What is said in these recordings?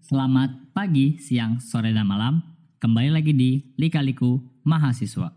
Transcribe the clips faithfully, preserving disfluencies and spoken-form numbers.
Selamat pagi, siang, sore, dan malam. Kembali lagi di Lika-Liku Mahasiswa.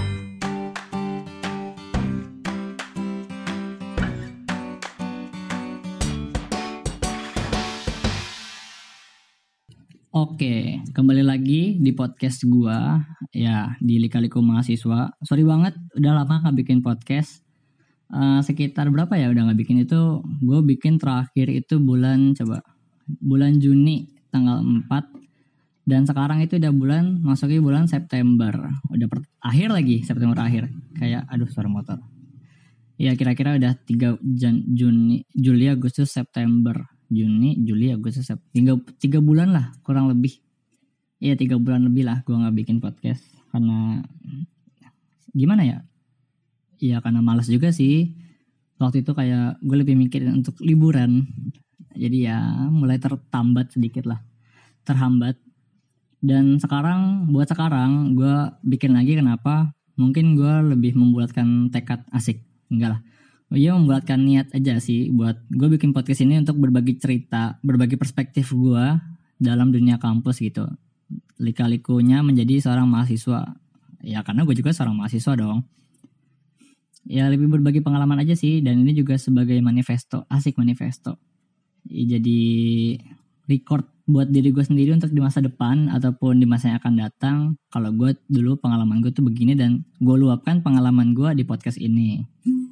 Oke, kembali lagi di podcast gua ya di Lika-Liku Mahasiswa. Sorry banget, udah lama nggak bikin podcast. Uh, sekitar berapa ya udah nggak bikin itu? Gue bikin terakhir itu bulan coba bulan Juni tanggal empat, dan sekarang itu udah bulan masuki bulan September. Udah per, akhir lagi September akhir. Kayak aduh suara motor. Ya kira-kira udah tiga Jan, Juni, Juli, Agustus, September. Juni, Juli, Agustus, September. tiga bulan lah kurang lebih. Iya tiga bulan lebih lah gue gak bikin podcast. Karena gimana ya? Iya karena malas juga sih. Waktu itu kayak gue lebih mikirin untuk liburan. Jadi ya mulai tertambat sedikit lah. Terhambat. Dan sekarang, buat sekarang gue bikin lagi kenapa? Mungkin gue lebih membulatkan tekad asik. Enggak lah. Iya membulatkan niat aja sih buat gue bikin podcast ini untuk berbagi cerita, berbagi perspektif gue dalam dunia kampus gitu. Lika-likunya menjadi seorang mahasiswa. Ya karena gue juga seorang mahasiswa dong. Ya lebih berbagi pengalaman aja sih, dan ini juga sebagai manifesto, asik manifesto. Ya, jadi record buat diri gue sendiri untuk di masa depan ataupun di masa yang akan datang. Kalau gue dulu pengalaman gue tuh begini dan gue luapkan pengalaman gue di podcast ini.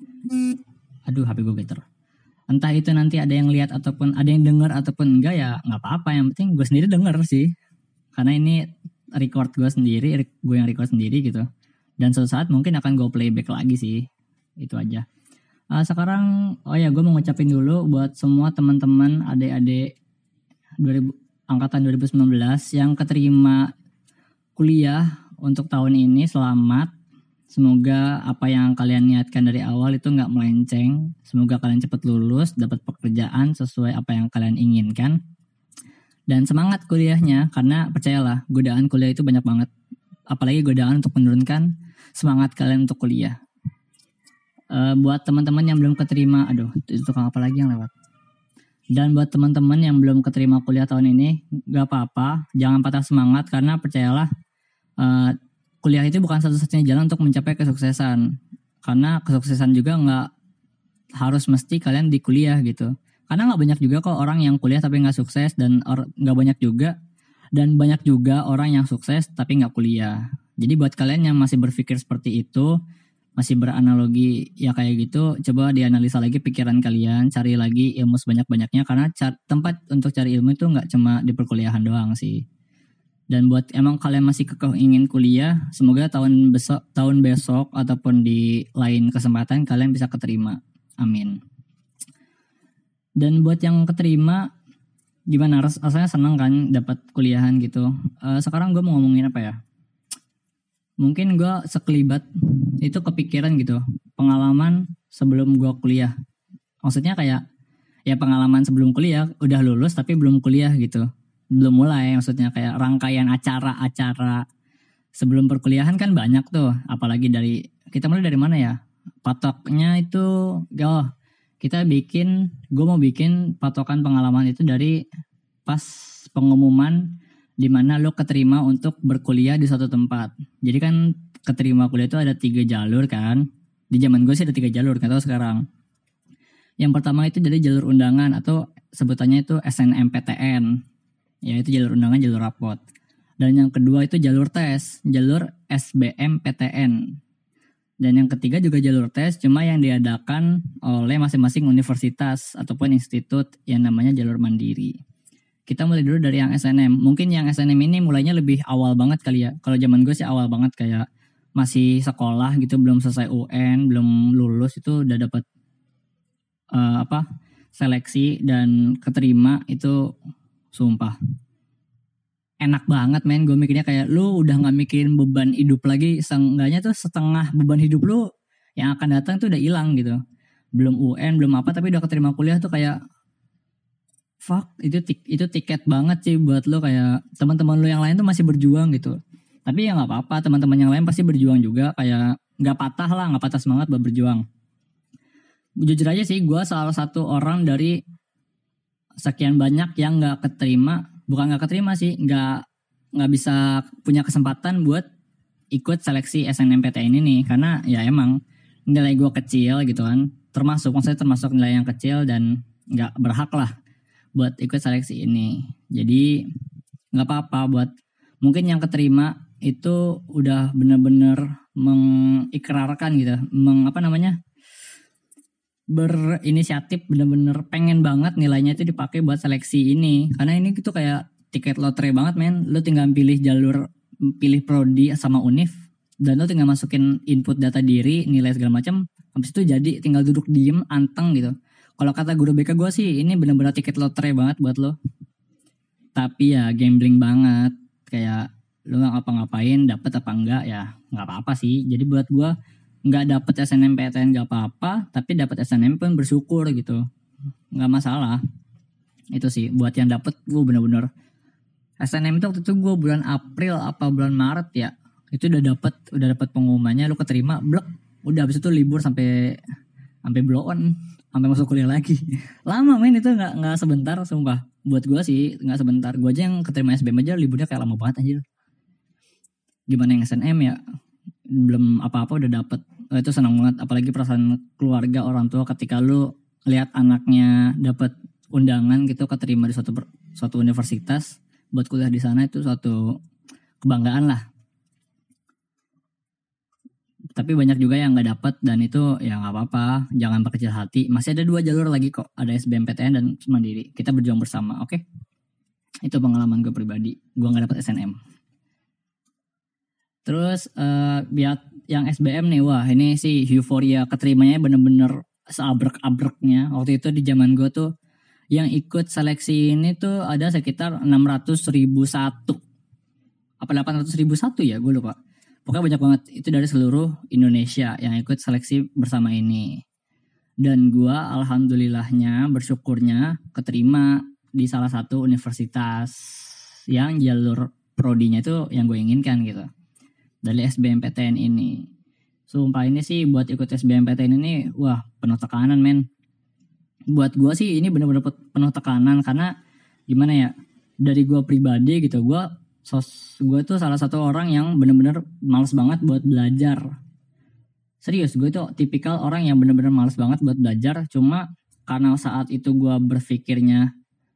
Aduh H P gue getar. Entah itu nanti ada yang lihat ataupun ada yang dengar ataupun enggak ya nggak apa-apa, yang penting gue sendiri denger sih. Karena ini record gue sendiri, gue yang record sendiri gitu. Dan suatu saat mungkin akan gue playback lagi sih. Itu aja. Uh, sekarang oh ya gue mau ngucapin dulu buat semua teman-teman adik-adik dua ribu, angkatan dua ribu sembilan belas yang keterima kuliah untuk tahun ini, selamat. Semoga apa yang kalian niatkan dari awal itu nggak melenceng. Semoga kalian cepat lulus, dapat pekerjaan sesuai apa yang kalian inginkan. Dan semangat kuliahnya, karena percayalah godaan kuliah itu banyak banget. Apalagi godaan untuk menurunkan semangat kalian untuk kuliah. Uh, buat teman-teman yang belum keterima, aduh itu tukang apa lagi yang lewat. Dan buat teman-teman yang belum keterima kuliah tahun ini, gak apa-apa, jangan patah semangat karena percayalah uh, kuliah itu bukan satu-satunya jalan untuk mencapai kesuksesan. Karena kesuksesan juga gak harus mesti kalian di kuliah gitu. Karena gak banyak juga kok orang yang kuliah tapi gak sukses, dan or, gak banyak juga dan banyak juga orang yang sukses tapi gak kuliah. Jadi buat kalian yang masih berpikir seperti itu, masih beranalogi ya kayak gitu, coba dianalisa lagi pikiran kalian, cari lagi ilmu sebanyak-banyaknya, karena car- tempat untuk cari ilmu itu nggak cuma di perkuliahan doang sih. Dan buat emang kalian masih kekeh ingin kuliah, semoga tahun besok tahun besok ataupun di lain kesempatan kalian bisa keterima, amin. Dan buat yang keterima, gimana rasanya? Seneng kan dapat kuliahan gitu. Uh, sekarang gue mau ngomongin apa ya? Mungkin gue sekelibat itu kepikiran gitu, pengalaman sebelum gue kuliah. Maksudnya kayak ya pengalaman sebelum kuliah, udah lulus tapi belum kuliah gitu. Belum mulai, maksudnya kayak rangkaian acara-acara sebelum perkuliahan kan banyak tuh. Apalagi dari, kita mulai dari mana ya? Patoknya itu, oh kita bikin, gue mau bikin patokan pengalaman itu dari pas pengumuman di mana lo keterima untuk berkuliah di suatu tempat. Jadi kan keterima kuliah itu ada tiga jalur kan. Di zaman gue sih ada tiga jalur, gak tahu sekarang. Yang pertama itu dari jalur undangan atau sebutannya itu S N M P T N. Ya itu jalur undangan, jalur rapot. Dan yang kedua itu jalur tes, jalur S B M P T N. Dan yang ketiga juga jalur tes, cuma yang diadakan oleh masing-masing universitas ataupun institut yang namanya jalur mandiri. Kita mulai dulu dari yang S N M. Mungkin yang S N M ini mulainya lebih awal banget kali ya. Kalau zaman gue sih awal banget, kayak masih sekolah gitu, belum selesai U N, belum lulus itu udah dapat uh, apa seleksi dan keterima. Itu sumpah enak banget men. Gue mikirnya kayak lu udah gak mikirin beban hidup lagi. Seenggaknya tuh setengah beban hidup lu yang akan datang tuh udah hilang gitu. Belum U N, belum apa, tapi udah keterima kuliah tuh kayak fuck, itu itu tiket banget sih buat lo. Kayak teman-teman lo yang lain tuh masih berjuang gitu. Tapi ya nggak apa-apa, teman-teman yang lain pasti berjuang juga. Kayak nggak patah lah, nggak patah semangat buat berjuang. Jujur aja sih, gue salah satu orang dari sekian banyak yang nggak keterima bukan nggak keterima sih, nggak nggak bisa punya kesempatan buat ikut seleksi S N M P T N ini karena ya emang nilai gue kecil gitu kan, termasuk maksudnya termasuk nilai yang kecil dan nggak berhak lah buat ikut seleksi ini. Jadi nggak apa-apa buat mungkin yang keterima itu udah bener-bener mengikrarkan gitu, meng apa namanya berinisiatif bener-bener pengen banget nilainya itu dipakai buat seleksi ini karena ini gitu kayak tiket lotre banget men. Lu tinggal pilih jalur, pilih prodi sama univ dan lu tinggal masukin input data diri, nilai segala macam, habis itu jadi tinggal duduk diem anteng gitu. Kalau kata guru B K gue sih ini bener-bener tiket lotre banget buat lo. Tapi ya gambling banget, kayak lu nggak ngapa-ngapain dapet apa enggak ya nggak apa-apa sih. Jadi buat gue nggak dapet S N M P T N nggak apa-apa, tapi dapet S N M pun bersyukur gitu, nggak masalah. Itu sih buat yang dapet. Gue bener-bener S N M itu waktu itu gue bulan April apa bulan Maret ya, itu udah dapet udah dapet pengumumannya, lu keterima blek, udah habis itu libur sampai sampai blow on, sampai masuk kuliah lagi. Lama men itu, nggak nggak sebentar sumpah. Buat gue sih nggak sebentar. Gue aja yang keterima S B M aja liburnya kayak lama banget anjir. Gimana yang S N M ya, belum apa-apa udah dapet. Oh, itu senang banget, apalagi perasaan keluarga orang tua ketika lu lihat anaknya dapet undangan gitu, keterima di suatu suatu universitas buat kuliah di sana, itu suatu kebanggaan lah. Tapi banyak juga yang nggak dapet dan itu ya nggak apa-apa, jangan berkecil hati. Masih ada dua jalur lagi kok, ada S B M P T N dan Mandiri. Kita berjuang bersama, oke? Okay? Itu pengalaman gue pribadi, gue nggak dapet S N M. Terus uh, biar yang S B M nih, wah ini sih euforia keterimanya bener-bener seabrek-abreknya. Waktu itu di zaman gue tuh yang ikut seleksi ini tuh ada sekitar enam ratus ribu satu apa delapan ratus ribu satu ya, gue lupa. Pokoknya banyak banget, itu dari seluruh Indonesia yang ikut seleksi bersama ini. Dan gue alhamdulillahnya, bersyukurnya keterima di salah satu universitas yang jalur prodinya itu yang gue inginkan gitu, dari S B M P T N ini. Sumpah ini sih buat ikut S B M P T N ini, wah penuh tekanan men. Buat gue sih ini benar-benar penuh tekanan karena gimana ya, dari gue pribadi gitu, gue sos gue tuh salah satu orang yang benar-benar malas banget buat belajar. Serius, gue tuh tipikal orang yang benar-benar malas banget buat belajar. Cuma karena saat itu gue berpikirnya,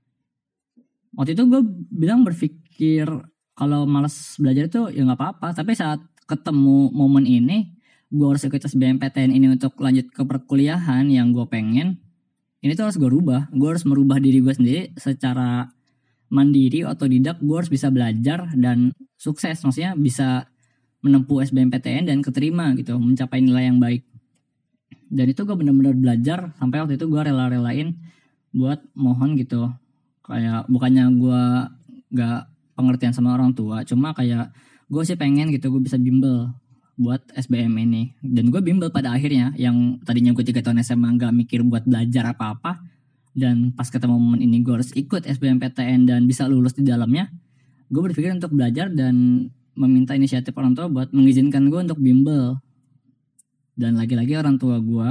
waktu itu gue bilang berpikir kalau malas belajar itu ya nggak apa-apa. Tapi saat ketemu momen ini, gue harus ikut S B M P T N ini untuk lanjut ke perkuliahan yang gue pengen. Ini tuh harus gue rubah. Gue harus merubah diri gue sendiri secara mandiri, otodidak. Gue harus bisa belajar dan sukses. Maksudnya bisa menempuh S B M P T N dan keterima gitu, mencapai nilai yang baik. Dan itu gue benar-benar belajar. Sampai waktu itu gue rela-relain buat mohon gitu. Kayak bukannya gue gak pengertian sama orang tua, cuma kayak gue sih pengen gitu gue bisa bimbel buat S B M ini. Dan gue bimbel pada akhirnya, yang tadinya gue tiga tahun S M A gak mikir buat belajar apa-apa, dan pas ketemu momen ini gue harus ikut S B M P T N dan bisa lulus di dalamnya, gue berpikir untuk belajar dan meminta inisiatif orang tua buat mengizinkan gue untuk bimbel. Dan lagi-lagi orang tua gue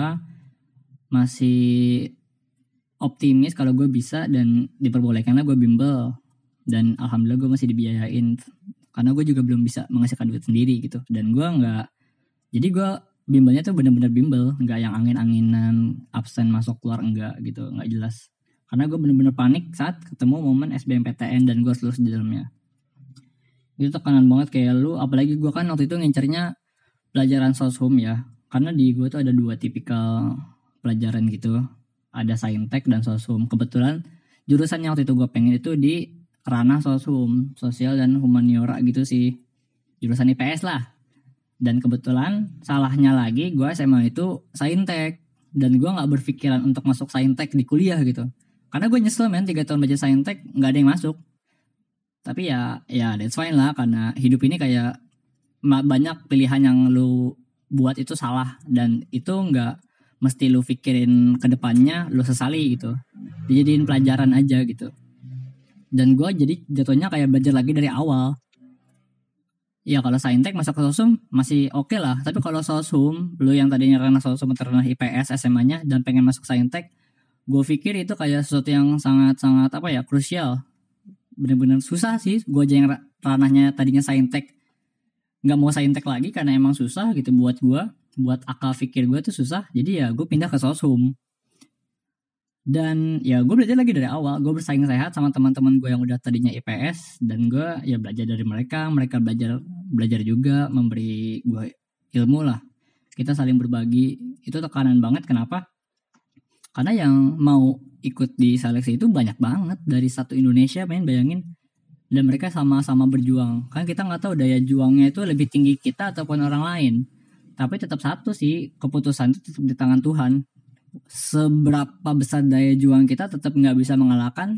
masih optimis kalau gue bisa dan diperbolehkanlah gue bimbel. Dan alhamdulillah gue masih dibiayain, karena gue juga belum bisa menghasilkan duit sendiri gitu. Dan gue gak, jadi gue bimbelnya tuh bener-bener bimbel, gak yang angin-anginan, absen masuk keluar, enggak gitu, gak jelas. Karena gue bener-bener panik saat ketemu momen S B M P T N dan gue harus lulus di dalamnya. Itu tekanan banget kayak lu, apalagi gue kan waktu itu ngincernya pelajaran soshum ya. Karena di gue tuh ada dua tipikal pelajaran gitu, ada saintek dan soshum. Kebetulan jurusannya waktu itu gue pengen itu di ranah soshum, sosial dan humaniora gitu sih, jurusan I P S lah. Dan kebetulan salahnya lagi gue S M A itu saintek, dan gue nggak berpikiran untuk masuk saintek di kuliah gitu, karena gue nyesel men tiga tahun baca saintek nggak ada yang masuk. Tapi ya ya that's fine lah, karena hidup ini kayak banyak pilihan yang lu buat itu salah, dan itu nggak mesti lu pikirin ke depannya lu sesali gitu, dijadiin pelajaran aja gitu. Dan gue jadi jatuhnya kayak belajar lagi dari awal. Ya kalau saintek masuk ke soshum masih oke okay lah. Tapi kalau soshum, lu yang tadinya ranah soshum atau ranah I P S S M A-nya dan pengen masuk saintek, gue pikir itu kayak sesuatu yang sangat-sangat apa ya, krusial. bener-bener susah sih. Gue aja yang ranahnya tadinya saintek nggak mau saintek lagi karena emang susah gitu buat gue, buat akal pikir gue tuh susah. Jadi ya gue pindah ke soshum. Dan ya gue belajar lagi dari awal. Gue bersaing sehat sama teman-teman gue yang udah tadinya I P S, dan gue ya belajar dari mereka. Mereka belajar belajar juga, memberi gue ilmu lah. Kita saling berbagi. Itu tekanan banget. Kenapa? Karena yang mau ikut di seleksi itu banyak banget dari satu Indonesia, main bayangin. Dan mereka sama-sama berjuang. Kan kita nggak tahu daya juangnya itu lebih tinggi kita ataupun orang lain. Tapi tetap satu sih, keputusan itu tetap di tangan Tuhan. Seberapa besar daya juang kita tetap nggak bisa mengalahkan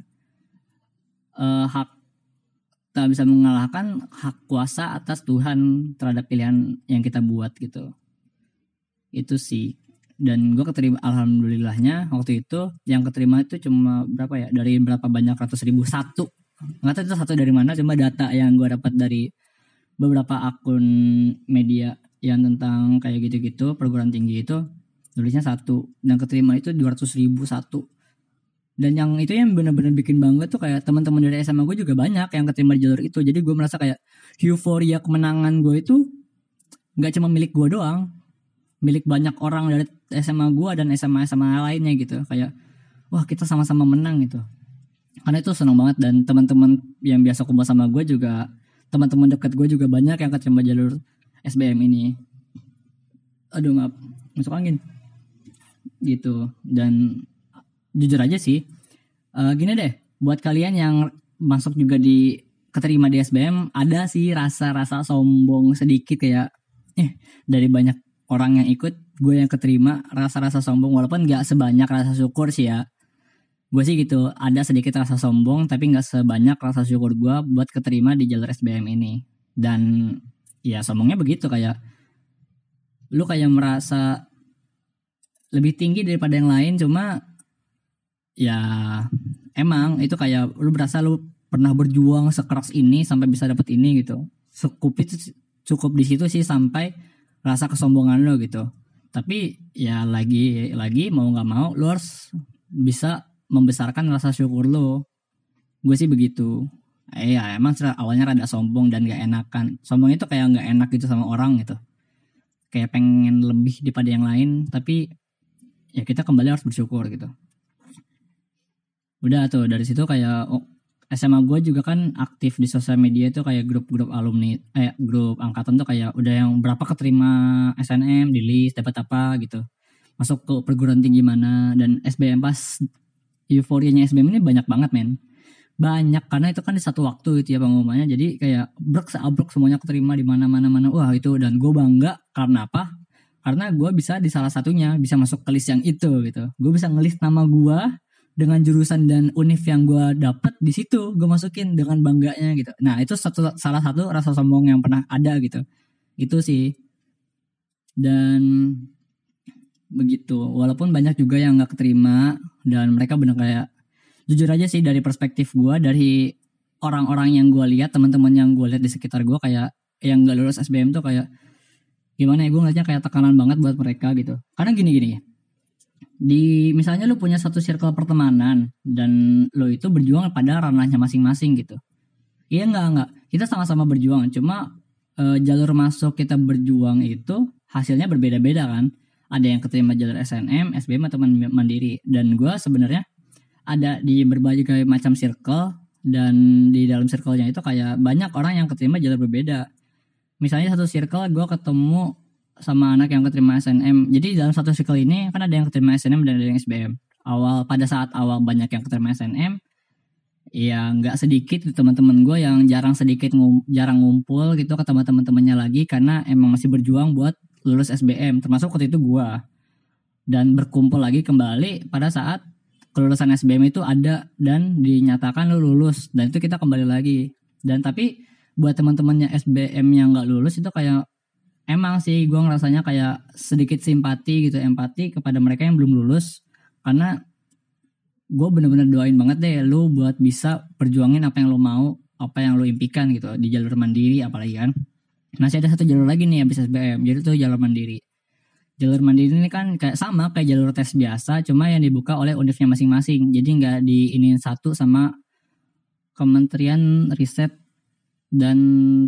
uh, hak tak bisa mengalahkan hak kuasa atas Tuhan terhadap pilihan yang kita buat gitu. Itu sih. Dan gue keterima, alhamdulillahnya waktu itu yang keterima itu cuma berapa ya, dari berapa banyak ratus ribu satu, nggak tahu itu satu dari mana, cuma data yang gue dapat dari beberapa akun media yang tentang kayak gitu-gitu perguruan tinggi itu tulisnya satu, dan keterima itu dua ratus ribu satu. Dan yang itu yang benar-benar bikin bangga tuh kayak teman-teman dari S M A gue juga banyak yang keterima di jalur itu. Jadi gue merasa kayak euforia kemenangan gue itu nggak cuma milik gue doang, milik banyak orang dari S M A gue dan S M A S M A lainnya gitu. Kayak wah, kita sama-sama menang gitu. Karena itu senang banget. Dan teman-teman yang biasa kumpul sama gue juga, teman-teman dekat gue juga banyak yang keterima jalur S B M ini. Aduh maaf, masuk angin gitu. Dan jujur aja sih, uh, gini deh, buat kalian yang masuk juga di keterima di S B M, ada sih rasa-rasa sombong sedikit kayak eh dari banyak orang yang ikut gue yang keterima, rasa-rasa sombong, walaupun nggak sebanyak rasa syukur sih ya. Gue sih gitu, ada sedikit rasa sombong tapi nggak sebanyak rasa syukur gue buat keterima di jalur S B M ini. Dan ya sombongnya begitu, kayak lu kayak merasa lebih tinggi daripada yang lain, cuma ya emang itu kayak lu berasa lu pernah berjuang sekeras ini sampai bisa dapet ini gitu. Cukup itu cukup di situ sih sampai rasa kesombongan lu gitu. Tapi ya lagi lagi mau nggak mau lu harus bisa membesarkan rasa syukur lu. Gue sih begitu. Eh ya emang awalnya rada sombong dan gak enakan. Sombong itu kayak gak enak gitu sama orang gitu. Kayak pengen lebih daripada yang lain, tapi ya kita kembali harus bersyukur gitu. Udah tuh dari situ kayak oh, S M A gue juga kan aktif di sosial media itu kayak grup-grup alumni, eh grup angkatan tuh kayak udah yang berapa keterima S N M, di list dapat apa gitu, masuk ke perguruan tinggi mana. Dan S B M pas euforianya S B M ini banyak banget men, banyak karena itu kan di satu waktu gitu ya pengumumannya. Jadi kayak brek seabrek semuanya keterima di mana-mana mana. Wah itu, dan gue bangga karena apa? Karena gue bisa di salah satunya bisa masuk ke list yang itu gitu. Gue bisa ngelist nama gue dengan jurusan dan univ yang gue dapet di situ, gue masukin dengan bangganya gitu. Nah itu satu, salah satu rasa sombong yang pernah ada gitu. Itu sih. Dan begitu. Walaupun banyak juga yang nggak keterima dan mereka bener kayak, jujur aja sih dari perspektif gue, dari orang-orang yang gue lihat, teman-teman yang gue lihat di sekitar gue kayak yang nggak lulus S B M tuh kayak gimana ya, gue ngeliatnya kayak tekanan banget buat mereka gitu. Karena gini-gini, di misalnya lu punya satu circle pertemanan dan lu itu berjuang pada ranahnya masing-masing gitu. Iya enggak enggak, kita sama-sama berjuang, cuma e, jalur masuk kita berjuang itu hasilnya berbeda-beda kan. Ada yang keterima jalur S N M, S B M atau mandiri. Dan gue sebenarnya ada di berbagai macam circle, dan di dalam circle-nya itu kayak banyak orang yang keterima jalur berbeda. Misalnya satu circle gue ketemu sama anak yang keterima S N M. Jadi dalam satu circle ini kan ada yang keterima S N M dan ada yang S B M. Awal pada saat awal banyak yang keterima S N M, ya nggak sedikit teman-teman gue yang jarang sedikit ngum, jarang ngumpul gitu ketemu teman-temannya lagi karena emang masih berjuang buat lulus S B M. Termasuk waktu itu gue. Dan berkumpul lagi kembali pada saat kelulusan S B M itu ada dan dinyatakan lu lulus, dan itu kita kembali lagi. Dan tapi buat teman-temannya S B M yang nggak lulus itu kayak emang sih gue ngerasanya kayak sedikit simpati gitu, empati kepada mereka yang belum lulus. Karena gue bener-bener doain banget deh lu buat bisa perjuangin apa yang lu mau, apa yang lu impikan gitu di jalur mandiri apalagi kan. Masih ada satu jalur lagi nih abis S B M, jadi tuh jalur mandiri. Jalur mandiri ini kan kayak sama kayak jalur tes biasa, cuma yang dibuka oleh univnya masing-masing. Jadi nggak diinin satu sama Kementerian Riset dan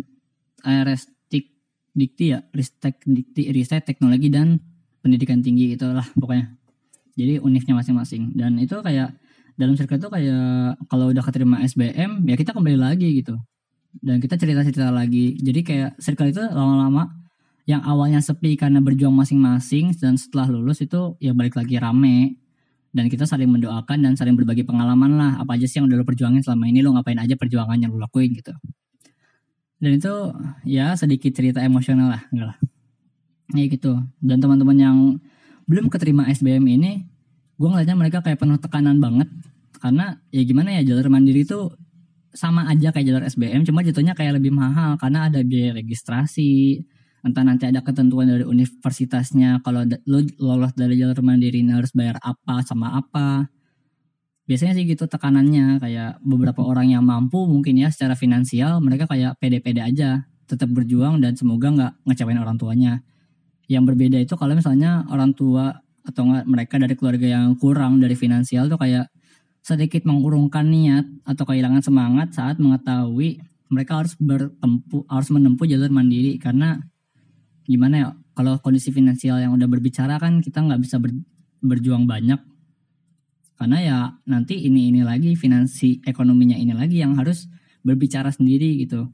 Aerestik Dikti ya, Ristek Dikti, Riset Teknologi dan Pendidikan Tinggi itulah pokoknya. Jadi univnya masing-masing. Dan itu kayak dalam circle itu kayak kalau udah keterima S B M ya kita kembali lagi gitu. Dan kita cerita-cerita lagi. Jadi kayak circle itu lama-lama yang awalnya sepi karena berjuang masing-masing dan setelah lulus itu ya balik lagi rame. Dan kita saling mendoakan dan saling berbagi pengalaman lah. Apa aja sih yang udah lo perjuangin selama ini, lo ngapain aja perjuangan yang lo lakuin gitu. Dan itu ya sedikit cerita emosional lah. Enggak lah. Ya gitu. Dan teman-teman yang belum keterima S B M ini, gue ngeliatnya mereka kayak penuh tekanan banget. Karena ya gimana ya, jalur mandiri itu sama aja kayak jalur S B M, cuma jatuhnya kayak lebih mahal karena ada biaya registrasi. Entah nanti ada ketentuan dari universitasnya, kalau lo lolos dari jalur mandiri harus bayar apa sama apa. Biasanya sih gitu tekanannya, kayak beberapa orang yang mampu mungkin ya secara finansial, mereka kayak pede-pede aja, tetap berjuang dan semoga gak ngecewain orang tuanya. Yang berbeda itu kalau misalnya orang tua atau enggak mereka dari keluarga yang kurang dari finansial tuh kayak sedikit mengurungkan niat atau kehilangan semangat saat mengetahui mereka harus bertempuh harus menempuh jalur mandiri. Karena gimana ya, kalau kondisi finansial yang udah berbicara kan kita nggak bisa ber, berjuang banyak karena ya nanti ini ini lagi finansi ekonominya ini lagi yang harus berbicara sendiri gitu.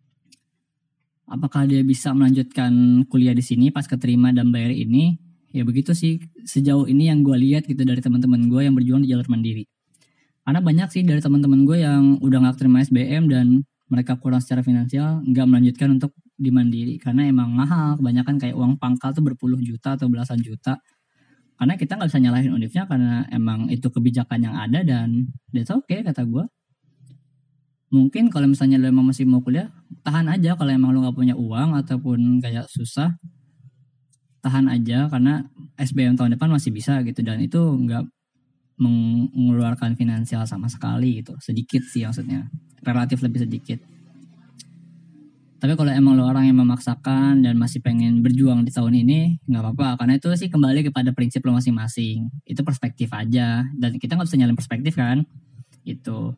Apakah dia bisa melanjutkan kuliah di sini pas keterima dan bayar ini? Ya begitu sih sejauh ini yang gue lihat gitu dari teman-teman gue yang berjuang di jalur mandiri. Karena banyak sih dari teman-teman gue yang udah nggak terima S B M dan mereka kurang secara finansial nggak melanjutkan untuk di mandiri karena emang mahal. Kebanyakan kayak uang pangkal tuh berpuluh juta atau belasan juta. Karena kita nggak bisa nyalahin univnya karena emang itu kebijakan yang ada dan that's okay kata gue. Mungkin kalau misalnya lo emang masih mau kuliah, tahan aja kalau emang lo nggak punya uang ataupun kayak susah, tahan aja karena S B M tahun depan masih bisa gitu dan itu nggak mengeluarkan finansial sama sekali gitu, sedikit sih maksudnya, relatif lebih sedikit. Tapi kalau emang lo orang yang memaksakan dan masih pengen berjuang di tahun ini, nggak apa-apa karena itu sih kembali kepada prinsip lo masing-masing, itu perspektif aja dan kita nggak bisa nyalain perspektif kan, itu.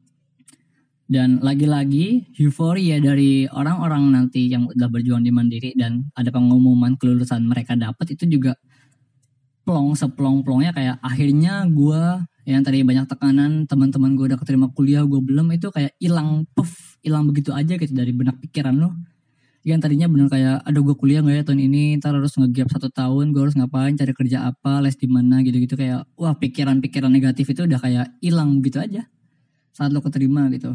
Dan lagi-lagi euforia dari orang-orang nanti yang udah berjuang di mandiri dan ada pengumuman kelulusan mereka dapat itu juga plong seplong-plongnya kayak akhirnya gue yang tadi banyak tekanan teman-teman gue udah keterima kuliah gue belum, itu kayak hilang puff hilang begitu aja gitu dari benak pikiran lo. Yang tadinya bener kayak aduh gue kuliah nggak ya tahun ini, ntar harus ngegap satu tahun, gue harus ngapain, cari kerja apa, les di mana gitu-gitu, kayak wah pikiran-pikiran negatif itu udah kayak hilang gitu aja saat lo keterima gitu.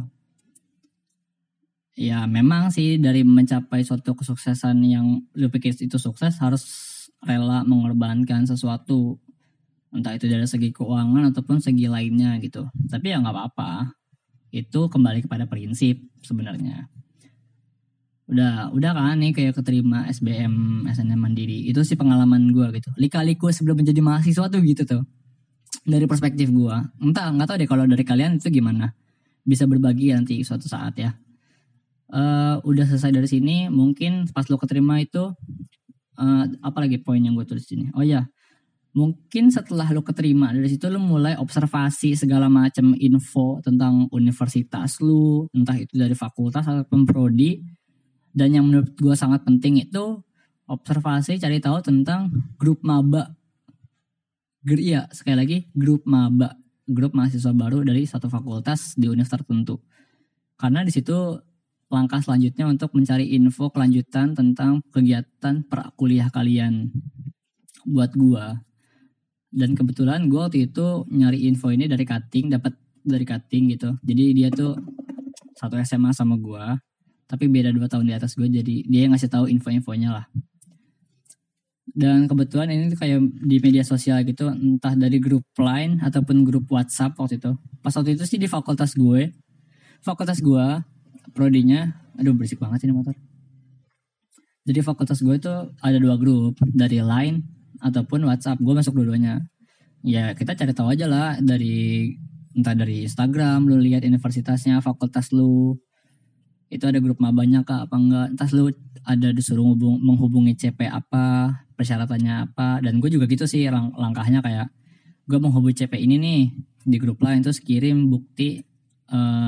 Ya memang sih dari mencapai suatu kesuksesan yang lu pikir itu sukses harus rela mengorbankan sesuatu. Entah itu dari segi keuangan ataupun segi lainnya gitu. Tapi ya gak apa-apa. Itu kembali kepada prinsip sebenarnya. Udah udah kan nih kayak keterima S B M S N M Mandiri. Itu sih pengalaman gue gitu. Lika-liku sebelum menjadi mahasiswa tuh gitu tuh. Dari perspektif gue. Entah gak tahu deh kalau dari kalian itu gimana. Bisa berbagi nanti suatu saat ya. Uh, udah selesai dari sini, mungkin pas lo keterima itu uh, apa lagi poin yang gue tulis sini? Oh ya, mungkin setelah lo keterima dari situ lo mulai observasi segala macam info tentang universitas lo, entah itu dari fakultas ataupun prodi. Dan yang menurut gue sangat penting itu observasi, cari tahu tentang grup maba. Iya, sekali lagi grup maba, grup mahasiswa baru dari satu fakultas di universitas tertentu. Karena di situ langkah selanjutnya untuk mencari info kelanjutan tentang kegiatan prakuliah kalian buat gua. Dan kebetulan gua waktu itu nyari info ini dari Cutting, dapat dari Cutting gitu. Jadi dia tuh satu S M A sama gua, tapi beda dua tahun di atas gua, jadi dia yang ngasih tahu info-infonya lah. Dan kebetulan ini tuh kayak di media sosial gitu, entah dari grup Line ataupun grup WhatsApp waktu itu. Pas waktu itu sih di fakultas gue, fakultas gue prodinya, aduh berisik banget sih ini motor. Jadi fakultas gue itu ada dua grup, dari Line ataupun WhatsApp. Gue masuk dua-duanya. Ya kita cari tahu aja lah dari entah dari Instagram, lu lihat universitasnya, fakultas lu itu ada grup mabanya kah apa enggak. Entah lu ada disuruh menghubung, menghubungi C P apa, persyaratannya apa. Dan gue juga gitu sih lang- langkahnya kayak gue menghubungi C P ini nih di grup Line, terus kirim bukti uh,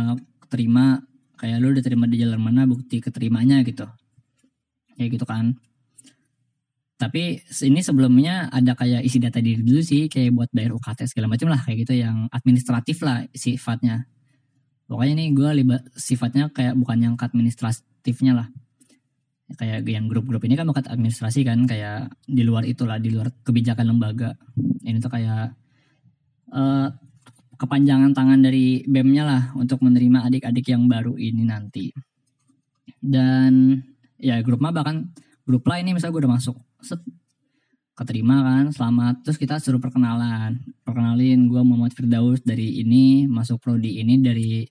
terima, kayak lu diterima di jalur mana, bukti keterimanya gitu, kayak gitu kan. Tapi ini sebelumnya ada kayak isi data diri dulu sih, kayak buat bayar U K T segala macam lah, kayak gitu yang administratif lah sifatnya. Pokoknya nih gue libat sifatnya kayak bukan yang administratifnya lah. Kayak yang grup-grup ini kan bukan administrasi kan, kayak di luar itulah, di luar kebijakan lembaga. Ini tuh kayak uh, kepanjangan tangan dari B E M-nya lah untuk menerima adik-adik yang baru ini nanti. Dan ya grup maba kan, grup lah ini misalnya gue udah masuk, set, keterima kan, selamat. Terus kita suruh perkenalan, perkenalin gue Muhammad Firdaus dari ini, masuk prodi ini dari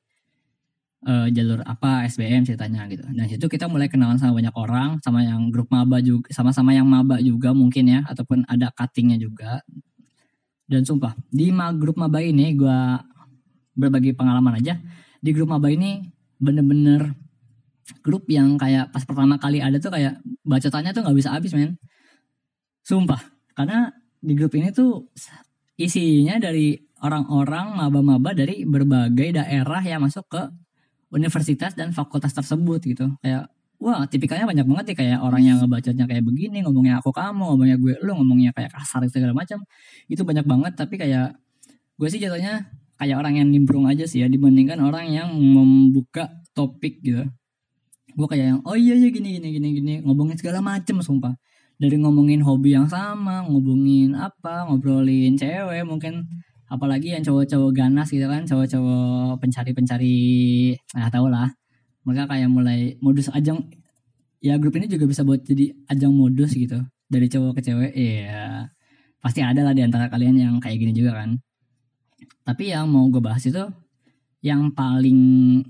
uh, jalur apa S B M ceritanya gitu. Dan situ kita mulai kenalan sama banyak orang, sama yang grup maba juga, sama-sama yang maba juga mungkin ya, ataupun ada cuttingnya juga. Dan sumpah di grup maba ini gue berbagi pengalaman aja. Di grup maba ini bener-bener grup yang kayak pas pertama kali ada tuh kayak bacotannya tuh nggak bisa habis men. Sumpah, karena di grup ini tuh isinya dari orang-orang maba-maba dari berbagai daerah yang masuk ke universitas dan fakultas tersebut gitu. Kayak wah tipikalnya banyak banget nih, kayak orang yang ngebacotnya kayak begini, ngomongnya aku kamu, ngomongnya gue lu, ngomongnya kayak kasar segala macam. Itu banyak banget, tapi kayak gue sih jatuhnya kayak orang yang nimbrung aja sih ya, dibandingkan orang yang membuka topik gitu. Gue kayak yang oh iya iya gini gini gini gini, ngomongin segala macam sumpah. Dari ngomongin hobi yang sama, ngomongin apa, ngobrolin cewek mungkin, apalagi yang cowok-cowok ganas gitu kan, cowok-cowok pencari-pencari, nah tau lah. Mereka kayak mulai modus ajang, ya grup ini juga bisa buat jadi ajang modus gitu, dari cowok ke cewek. Iya, pasti ada lah di antara kalian yang kayak gini juga kan. Tapi yang mau gue bahas itu, yang paling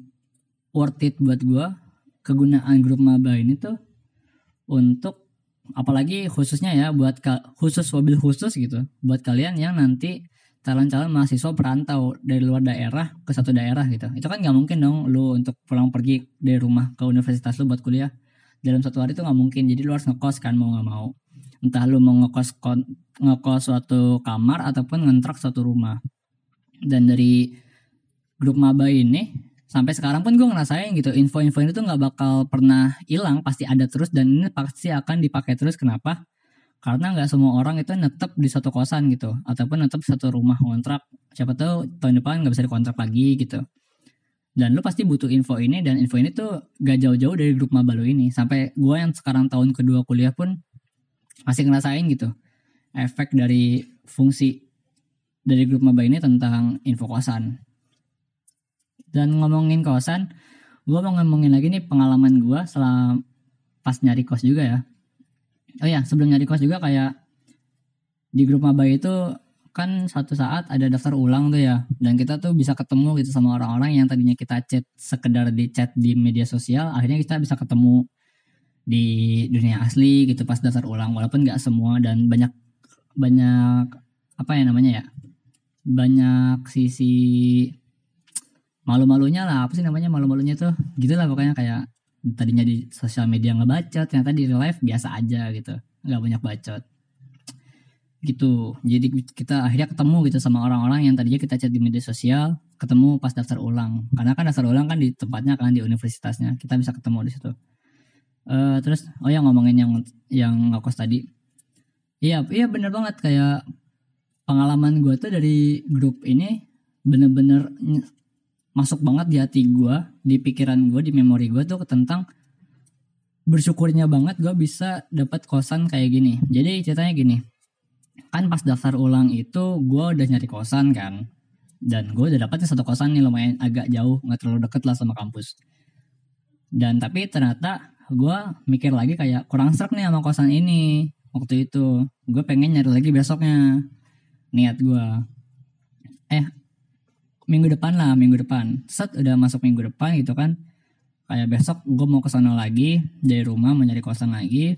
worth it buat gue, kegunaan grup maba ini tuh untuk, apalagi khususnya ya buat khusus mobil khusus gitu, buat kalian yang nanti calon-calon mahasiswa perantau dari luar daerah ke satu daerah gitu. Itu kan nggak mungkin dong lu untuk pulang pergi dari rumah ke universitas lu buat kuliah dalam satu hari, itu nggak mungkin. Jadi lu harus ngekos kan mau nggak mau. Entah lu mau ngekos ngekos suatu kamar ataupun ngontrak suatu rumah. Dan dari grup maba ini sampai sekarang pun gue ngerasain gitu, info-info ini tuh nggak bakal pernah hilang, pasti ada terus, dan ini pasti akan dipakai terus. Kenapa? Karena nggak semua orang itu netep di satu kosan gitu, ataupun netep di satu rumah kontrak. Siapa tahu tahun depan nggak bisa dikontrak lagi gitu. Dan lu pasti butuh info ini, dan info ini tuh gak jauh-jauh dari grup maba lu ini. Sampai gue yang sekarang tahun kedua kuliah pun masih ngerasain gitu efek dari fungsi dari grup maba ini tentang info kosan. Dan ngomongin kosan, gue mau ngomongin lagi nih pengalaman gue selama pas nyari kos juga ya. Oh ya, sebelum nyari kos juga kayak di grup maba itu kan satu saat ada daftar ulang tuh ya, dan kita tuh bisa ketemu gitu sama orang-orang yang tadinya kita chat sekedar di chat di media sosial, akhirnya kita bisa ketemu di dunia asli gitu pas daftar ulang, walaupun nggak semua, dan banyak banyak apa ya namanya ya, banyak sisi malu-malunya lah, apa sih namanya malu-malunya tuh, gitulah pokoknya. Kayak tadinya di sosial media ngebacot, ternyata di live biasa aja gitu, nggak banyak bacot gitu. Jadi kita akhirnya ketemu gitu sama orang-orang yang tadinya kita chat di media sosial, ketemu pas daftar ulang, karena kan daftar ulang kan di tempatnya kan di universitasnya, kita bisa ketemu di situ. Uh, terus oh yang ngomongin yang yang ngekos tadi, iya iya bener banget, kayak pengalaman gue tuh dari grup ini bener-bener masuk banget di hati gue, di pikiran gue, di memori gue tuh tentang bersyukurnya banget gue bisa dapat kosan kayak gini. Jadi ceritanya gini, kan pas daftar ulang itu gue udah nyari kosan kan, dan gue udah dapetnya satu kosan nih lumayan agak jauh, nggak terlalu deket lah sama kampus. Dan tapi ternyata gue mikir lagi kayak kurang serak nih sama kosan ini. Waktu itu gue pengen nyari lagi besoknya, niat gue. Eh minggu depan lah, minggu depan. Set udah masuk minggu depan gitu kan. Kayak besok gue mau ke sana lagi dari rumah, mau nyari kosan lagi.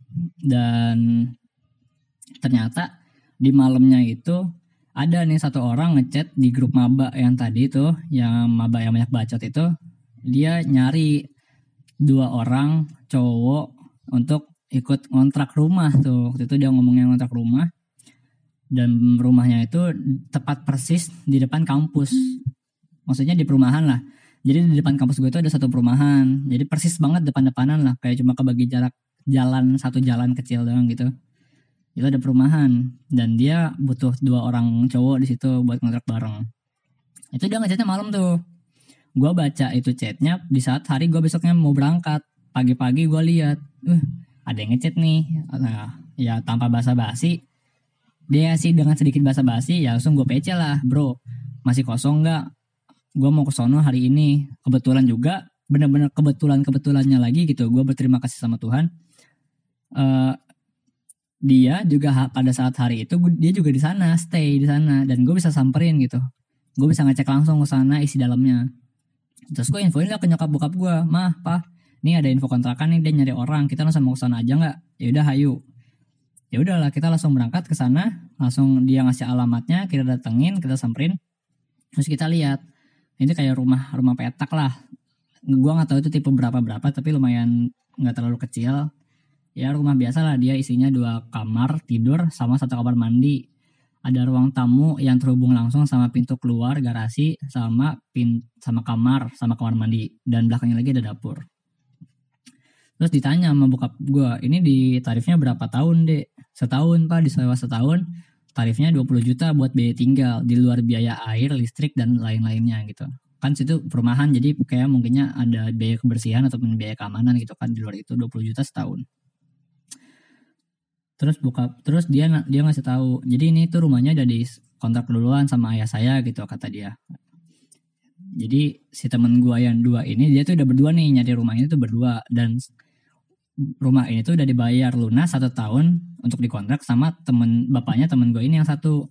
Dan ternyata di malamnya itu ada nih satu orang ngechat di grup maba yang tadi tuh, yang maba yang banyak bacot itu. Dia nyari dua orang cowok untuk ikut ngontrak rumah tuh. Waktu itu dia ngomongnya ngontrak rumah, dan rumahnya itu tepat persis di depan kampus. Maksudnya di perumahan lah, Jadi di depan kampus gue itu ada satu perumahan. Jadi persis banget depan-depanan lah. Kayak cuma kebagi jarak jalan, satu jalan kecil doang gitu. Itu ada perumahan. Dan dia butuh dua orang cowok di situ buat ngontrak bareng. Itu dia ngechatnya malam tuh. Gue baca itu chatnya di saat hari gue besoknya mau berangkat. Pagi-pagi gue lihat, uh, ada yang ngechat nih. Nah, ya tanpa basa-basi. Dia sih dengan sedikit basa-basi, ya langsung gue P C lah, bro. Masih kosong nggak? Gue mau ke sono hari ini. Kebetulan juga, bener-bener kebetulan-kebetulannya lagi gitu. Gue berterima kasih sama Tuhan. Uh, dia juga pada saat hari itu, dia juga di sana, stay di sana. Dan gue bisa samperin gitu. Gue bisa ngecek langsung ke sana isi dalamnya. Terus gue infoin lah ke nyokap bokap gue. Mah, pa, ini ada info kontrakan nih, dia nyari orang. Kita langsung mau ke sana aja nggak? Ya udah, hayu. Ya udahlah, kita langsung berangkat ke sana. Langsung dia ngasih alamatnya, kita datengin, kita samperin. Terus kita lihat. Ini kayak rumah rumah petak lah. Gua nggak tahu itu tipe berapa berapa, tapi lumayan nggak terlalu kecil. Ya rumah biasa lah, dia isinya dua kamar tidur sama satu kamar mandi. Ada ruang tamu yang terhubung langsung sama pintu keluar garasi sama pin sama kamar sama kamar mandi, dan belakangnya lagi ada dapur. Terus ditanya sama bokap gua, ini di tarifnya berapa tahun dek? Setahun pak, disewa setahun. Tarifnya dua puluh juta buat biaya tinggal, di luar biaya air, listrik, dan lain-lainnya gitu. Kan situ perumahan, jadi kayak mungkinnya ada biaya kebersihan ataupun biaya keamanan gitu kan, di luar itu dua puluh juta setahun. Terus buka, terus dia dia ngasih tahu, jadi ini tuh rumahnya udah di kontrak duluan sama ayah saya gitu, kata dia. Jadi si temen gua yang dua ini, dia tuh udah berdua nih, nyari rumah ini tuh berdua. Dan rumah ini tuh udah dibayar lunas satu tahun untuk dikontrak sama temen bapaknya temen gue ini yang satu.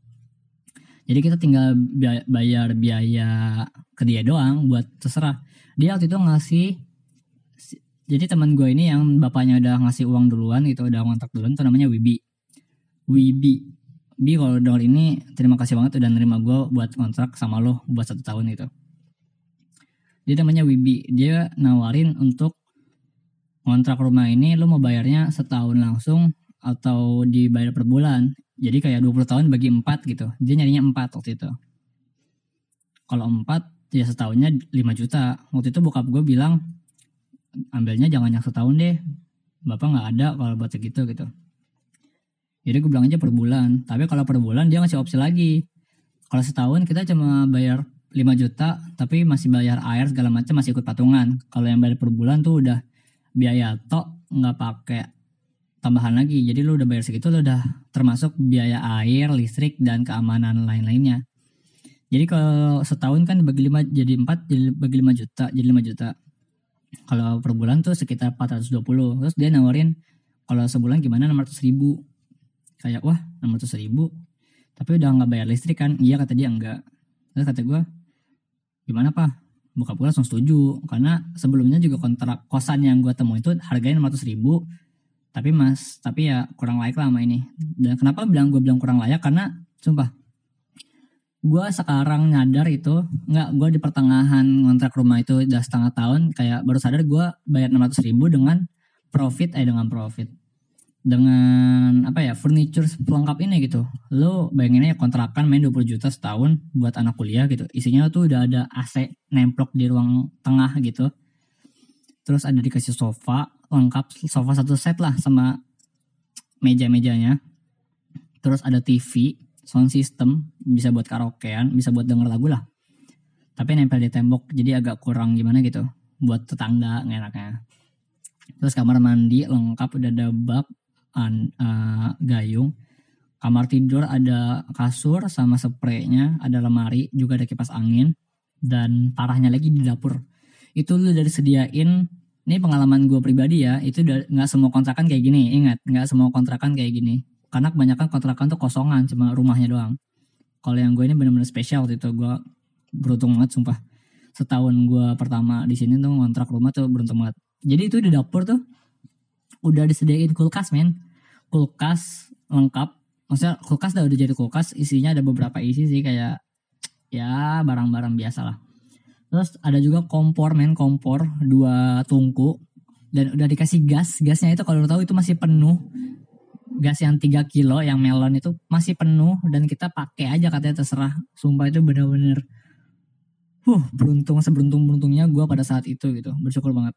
Jadi kita tinggal bayar biaya ke dia doang buat terserah. Dia waktu itu ngasih, jadi temen gue ini yang bapaknya udah ngasih uang duluan gitu, udah kontrak duluan, itu namanya Wibi. Wibi, Bi kalau denger ini terima kasih banget udah nerima gue buat kontrak sama lo buat satu tahun gitu. Dia namanya Wibi, dia nawarin untuk kontrak rumah ini lu mau bayarnya setahun langsung atau dibayar per bulan. Jadi kayak dua puluh tahun bagi empat gitu. Dia nyarinya empat waktu itu. Kalau empat ya setahunnya lima juta. Waktu itu bokap gue bilang ambilnya jangan yang setahun deh. Bapak gak ada kalau buat segitu gitu. Jadi gue bilang aja per bulan. Tapi kalau per bulan dia ngasih opsi lagi. Kalau setahun kita cuma bayar lima juta tapi masih bayar air segala macam, masih ikut patungan. Kalau yang bayar per bulan tuh udah biaya tok, nggak pakai tambahan lagi. Jadi lu udah bayar segitu, lu udah termasuk biaya air, listrik, dan keamanan lain-lainnya. Jadi kalau setahun kan bagi lima jadi empat, jadi bagi lima juta, jadi lima juta. Kalau per bulan tuh sekitar empat ratus dua puluh. Terus dia nawarin kalau sebulan gimana enam ratus ribu. Kayak wah enam ratus ribu. Tapi udah nggak bayar listrik kan? Iya kata dia enggak. Terus kata gue gimana pak? Bokap gue langsung setuju, karena sebelumnya juga kontrak kosan yang gue temuin itu harganya enam ratus ribu, tapi mas, tapi ya kurang layak lah sama ini. Dan kenapa bilang gue bilang kurang layak? Karena sumpah, gue sekarang nyadar itu, nggak, gue di pertengahan kontrak rumah itu udah setengah tahun, kayak baru sadar gue bayar enam ratus ribu dengan profit, eh dengan profit, dengan apa ya, furniture pelengkap ini gitu. Lo bayangin aja kontrakan main dua puluh juta setahun buat anak kuliah gitu. Isinya tuh udah ada A C nemplok di ruang tengah gitu. Terus ada dikasih sofa lengkap, sofa satu set lah sama meja-mejanya. Terus ada T V, sound system, bisa buat karaokean, bisa buat denger lagu lah. Tapi nempel di tembok, jadi agak kurang gimana gitu. Buat tetangga enaknya. Terus kamar mandi lengkap, udah ada bak, An, uh, gayung, kamar tidur ada kasur sama spraynya, ada lemari, juga ada kipas angin, dan parahnya lagi di dapur itu lu dari sediain. Ini pengalaman gue pribadi ya, itu nggak semua kontrakan kayak gini, ingat, nggak semua kontrakan kayak gini, karena kebanyakan kontrakan tuh kosongan, cuma rumahnya doang. Kalau yang gue ini benar-benar spesial waktu itu, gue beruntung banget sumpah. Setahun gue pertama di sini tuh ngontrak rumah tuh beruntung banget. Jadi itu di dapur tuh udah disediain kulkas men. Kulkas lengkap, maksudnya kulkas udah udah jadi kulkas, isinya ada beberapa isi sih kayak ya barang-barang biasa lah. Terus ada juga kompor men, kompor dua tungku, dan udah dikasih gas. Gasnya itu kalau lo tahu itu masih penuh, gas yang tiga kilo yang melon itu masih penuh, dan kita pakai aja katanya terserah. Sumpah itu bener-bener huh beruntung seberuntung-beruntungnya gue pada saat itu gitu, bersyukur banget.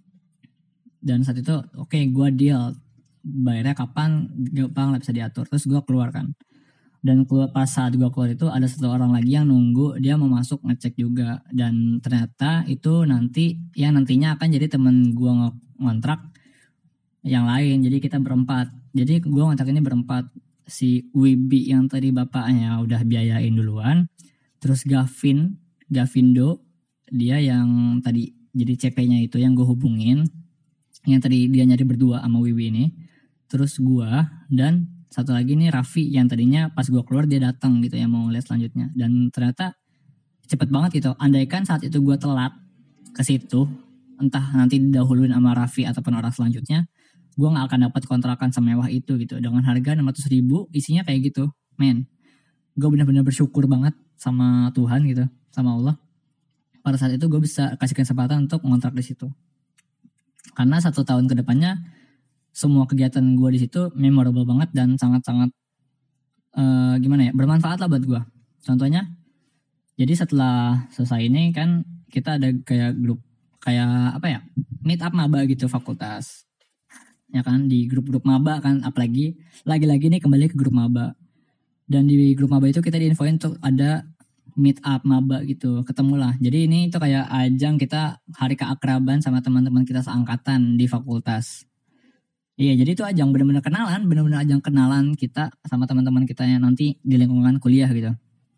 Dan saat itu oke okay, gue deal bayarnya kapan gampang lah bisa diatur, terus gue keluar kan. Dan keluar pas saat gue keluar itu ada satu orang lagi yang nunggu, dia mau masuk ngecek juga. Dan ternyata itu nanti yang nantinya akan jadi temen gue ngontrak yang lain. Jadi kita berempat. Jadi gue ngontrak ini berempat. Si Wibi yang tadi bapaknya udah biayain duluan. Terus Gavin, Gavindo, dia yang tadi jadi C P-nya itu yang gue hubungin. Yang tadi dia nyari berdua sama Wibi ini. Terus gue dan satu lagi nih Raffi yang tadinya pas gue keluar dia datang gitu ya mau lihat selanjutnya. Dan ternyata cepet banget gitu. Andaikan saat itu gue telat ke situ, entah nanti didahuluin sama Raffi ataupun orang selanjutnya, gue nggak akan dapat kontrakan semewah itu gitu dengan harga enam ratus ribu isinya kayak gitu. Men, gue benar-benar bersyukur banget sama Tuhan gitu, sama Allah. Pada saat itu gue bisa kasih kesempatan untuk ngontrak di situ. Karena satu tahun kedepannya semua kegiatan gue di situ memorable banget dan sangat-sangat uh, gimana ya bermanfaat lah buat gue. Contohnya, jadi setelah selesai ini kan kita ada kayak grup kayak apa ya meet up maba gitu fakultas, ya kan di grup-grup maba kan, apalagi lagi-lagi nih kembali ke grup maba. Dan di grup maba itu kita diinfoin tuh ada meet up maba gitu, ketemulah. Jadi ini itu kayak ajang kita hari keakraban sama teman-teman kita seangkatan di fakultas. Iya, jadi itu ajang benar-benar kenalan, benar-benar ajang kenalan kita sama teman-teman kita yang nanti di lingkungan kuliah gitu.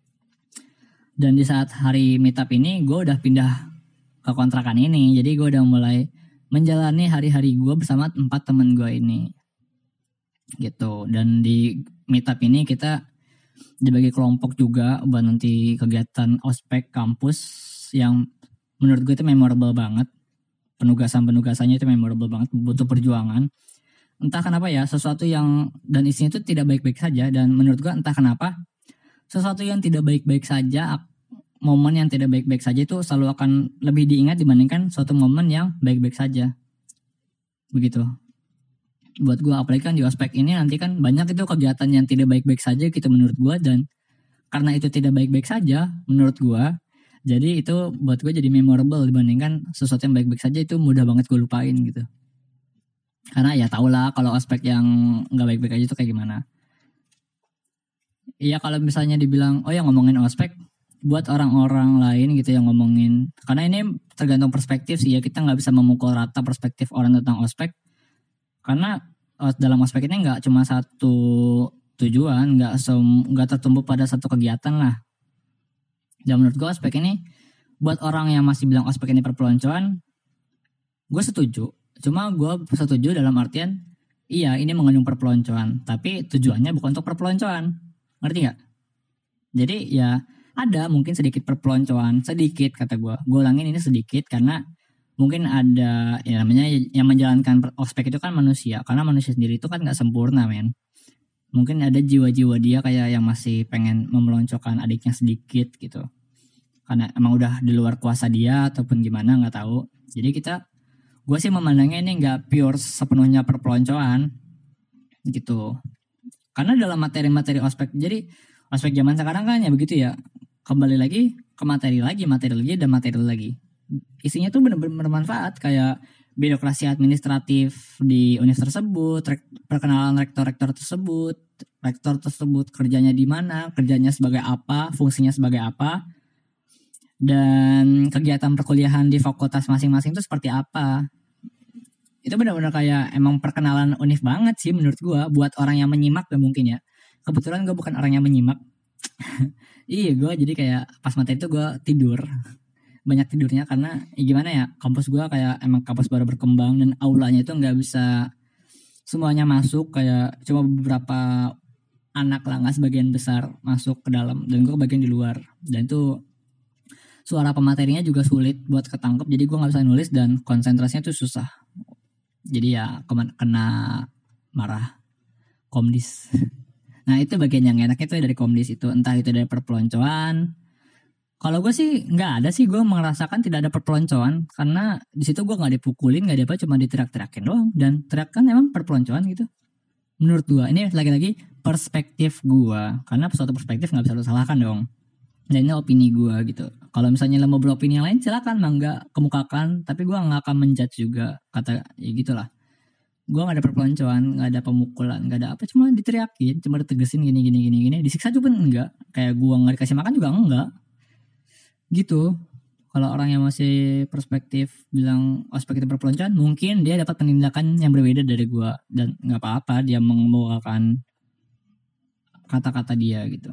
Dan di saat hari meetup ini, gue udah pindah ke kontrakan ini, jadi gue udah mulai menjalani hari-hari gue bersama empat teman gue ini, gitu. Dan di meetup ini kita dibagi kelompok juga buat nanti kegiatan ospek kampus yang menurut gue itu memorable banget. Penugasan-penugasannya itu memorable banget, butuh perjuangan. Entah kenapa ya, sesuatu yang dan isinya itu tidak baik-baik saja. Dan menurut gue entah kenapa sesuatu yang tidak baik-baik saja, momen yang tidak baik-baik saja itu selalu akan lebih diingat dibandingkan suatu momen yang baik-baik saja. Begitu. Buat gue, apalagi kan di ospek ini nanti kan banyak itu kegiatan yang tidak baik-baik saja gitu menurut gue. Dan karena itu tidak baik-baik saja menurut gue, jadi itu buat gue jadi memorable dibandingkan sesuatu yang baik-baik saja itu mudah banget gue lupain gitu. Karena ya tau lah kalau ospek yang gak baik-baik aja itu kayak gimana. Iya kalau misalnya dibilang, oh ya ngomongin ospek, buat orang-orang lain gitu yang ngomongin. Karena ini tergantung perspektif sih ya, kita gak bisa memukul rata perspektif orang tentang ospek. Karena dalam ospek ini gak cuma satu tujuan, gak, sem- gak tertumbuh pada satu kegiatan lah. Dan menurut gue ospek ini, buat orang yang masih bilang ospek ini perpeloncoan, gue setuju. Cuma gue setuju dalam artian, iya ini mengandung perpeloncoan, tapi tujuannya bukan untuk perpeloncoan. Ngerti gak? Jadi ya ada mungkin sedikit perpeloncoan, sedikit kata gue. Gue ulangin ini sedikit karena mungkin ada ya namanya yang menjalankan ospek itu kan manusia. Karena manusia sendiri itu kan gak sempurna men. Mungkin ada jiwa-jiwa dia kayak yang masih pengen memeloncokan adiknya sedikit gitu. Karena emang udah di luar kuasa dia ataupun gimana gak tahu. Jadi kita gue sih memandangnya ini nggak pure sepenuhnya perpeloncoan gitu. Karena dalam materi-materi ospek, jadi ospek zaman sekarang kan ya begitu ya. Kembali lagi ke materi lagi, materi lagi dan materi lagi. Isinya tuh benar-benar bermanfaat kayak birokrasi administratif di universitas tersebut, perkenalan rektor-rektor tersebut, rektor tersebut kerjanya di mana, kerjanya sebagai apa, fungsinya sebagai apa, dan kegiatan perkuliahan di fakultas masing-masing itu seperti apa. Itu benar-benar kayak emang perkenalan univ banget sih menurut gue buat orang yang menyimak dan mungkin ya. Kebetulan gue bukan orang yang menyimak. Iya gue jadi kayak pas materi itu gue tidur. Banyak tidurnya karena ya gimana ya, kampus gue kayak emang kampus baru berkembang dan aulanya itu gak bisa semuanya masuk, kayak cuma beberapa anak lah, gak sebagian besar masuk ke dalam dan gue kebagian di luar. Dan itu suara pematerinya juga sulit buat ketangkep, jadi gue gak bisa nulis dan konsentrasinya tuh susah. Jadi ya kena marah komdis. Nah itu bagian yang enaknya tuh dari komdis itu, entah itu dari perpeloncoan. Kalau gue sih nggak ada sih, gue merasakan tidak ada perpeloncoan karena di situ gue nggak dipukulin, nggak ada apa, cuma diteriak-teriakin doang. Dan teriak kan emang perpeloncoan gitu. Menurut gue ini lagi-lagi perspektif gue, karena suatu perspektif nggak bisa lo salahkan dong. Dan ini opini gue gitu. Kalau misalnya lo mau beropini yang lain silakan, mangga kemukakan. Tapi gue nggak akan menjudge juga, kata ya gitulah. Gue nggak ada perpeloncoan, nggak ada pemukulan, nggak ada apa, cuma diteriakin, cuma ditegesin gini gini gini gini. Disiksa juga enggak. Kayak gue nggak dikasih makan juga enggak. Gitu. Kalau orang yang masih perspektif bilang ospek itu perpeloncoan, mungkin dia dapat penindakan yang berbeda dari gue, dan nggak apa-apa dia mengemukakan kata-kata dia gitu.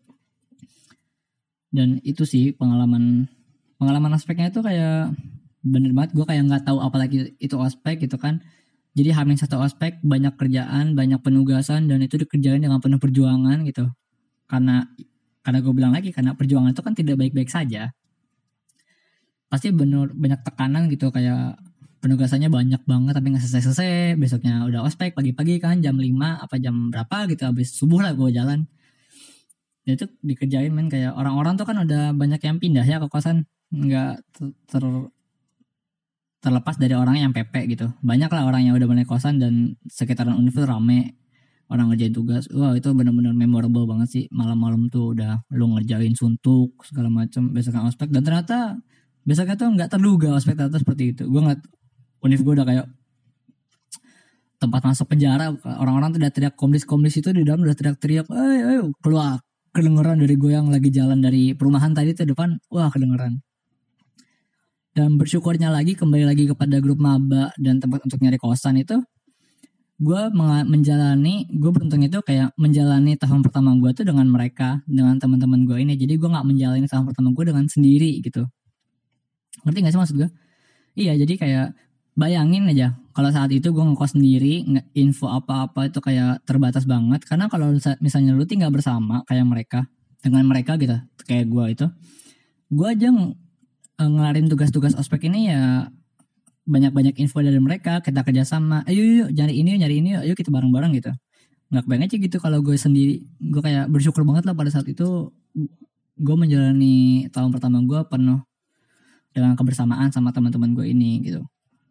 Dan itu sih pengalaman pengalaman ospeknya itu kayak bener banget, gue kayak nggak tahu apalagi itu ospek gitu kan. Jadi hamil satu ospek, banyak kerjaan, banyak penugasan, dan itu dikerjain dengan penuh perjuangan gitu. Karena karena gue bilang lagi, karena perjuangan itu kan tidak baik-baik saja. Pasti bener banyak tekanan gitu, kayak penugasannya banyak banget tapi nggak selesai-selesai. Besoknya udah ospek pagi-pagi kan, jam lima apa jam berapa gitu, habis subuh lah gue jalan. Dan itu dikerjain men, kayak orang-orang tuh kan udah banyak yang pindah ya ke kosan, nggak ter terlepas dari orang yang P P gitu. Banyak lah orang yang udah balik kosan, dan sekitaran universitas rame orang ngerjain tugas. Wah itu benar-benar memorable banget sih. Malam-malam tuh udah lu ngerjain suntuk segala macam, besoknya ospek, dan ternyata besoknya tuh nggak terduga ospek ternyata seperti itu. Gue ngeliat univ gue udah kayak tempat masuk penjara. Orang-orang tuh udah teriak, komdis-komdis itu di dalam udah teriak-teriak, ayo ayo keluar. Kedengeran dari gue yang lagi jalan dari perumahan tadi tuh depan, wah kedengeran. Dan bersyukurnya lagi, kembali lagi kepada grup maba dan tempat untuk nyari kosan itu, gue menjalani, gue beruntung itu kayak menjalani tahun pertama gue tuh dengan mereka, dengan teman-teman gue ini. Jadi gue nggak menjalani tahun pertama gue dengan sendiri gitu. Ngerti nggak sih maksud gue? Iya, jadi kayak bayangin aja kalau saat itu gue ngekos sendiri, info apa-apa itu kayak terbatas banget. Karena kalau misalnya lu tinggal bersama kayak mereka, dengan mereka gitu, kayak gue itu, gue aja ngelarin tugas-tugas ospek ini ya banyak-banyak info dari mereka, kita kerjasama, ayo yuk nyari ini nyari ini, ayo kita bareng-bareng gitu. Nggak kebayang aja gitu kalau gue sendiri. Gue kayak bersyukur banget lah pada saat itu gue menjalani tahun pertama gue penuh dengan kebersamaan sama teman-teman gue ini gitu.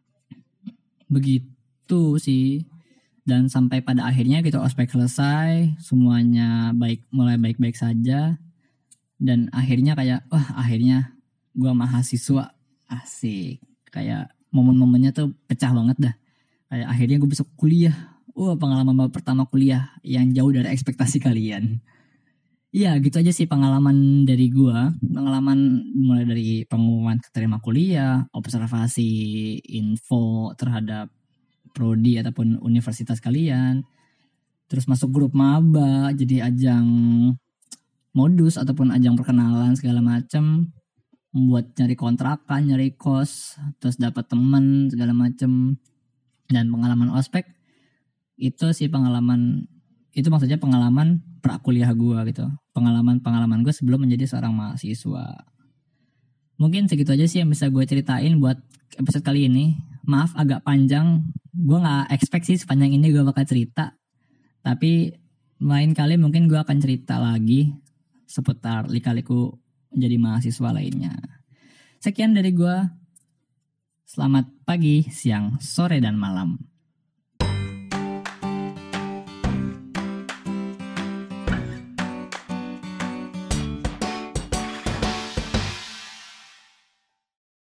Begitu sih. Dan sampai pada akhirnya gitu ospek selesai, semuanya baik, mulai baik-baik saja. Dan akhirnya kayak wah akhirnya gue mahasiswa, asik. Kayak momen-momennya tuh pecah banget dah. Kayak akhirnya gue besok kuliah. Wah pengalaman pertama kuliah yang jauh dari ekspektasi kalian. Iya gitu aja sih pengalaman dari gue. Pengalaman mulai dari pengumuman keterima kuliah, observasi info terhadap prodi ataupun universitas kalian, terus masuk grup maba jadi ajang modus ataupun ajang perkenalan segala macam, membuat nyari kontrakan, nyari kos, terus dapat teman segala macam. Dan pengalaman ospek itu sih pengalaman, itu maksudnya pengalaman prakuliah gue gitu, pengalaman-pengalaman gue sebelum menjadi seorang mahasiswa. Mungkin segitu aja sih yang bisa gue ceritain buat episode kali ini. Maaf agak panjang, gue gak expect sih sepanjang ini gue bakal cerita. Tapi lain kali mungkin gue akan cerita lagi seputar lika-liku menjadi mahasiswa lainnya. Sekian dari gue. Selamat pagi, siang, sore, dan malam.